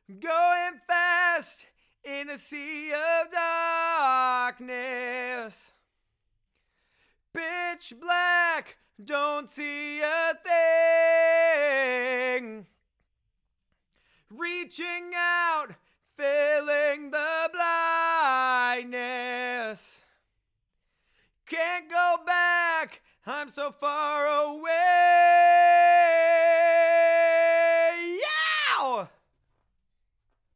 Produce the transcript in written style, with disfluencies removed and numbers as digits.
Going fast in a sea of darkness. Pitch black, don't see a thing. Reaching out, filling the blindness. Can't go back, I'm so far away.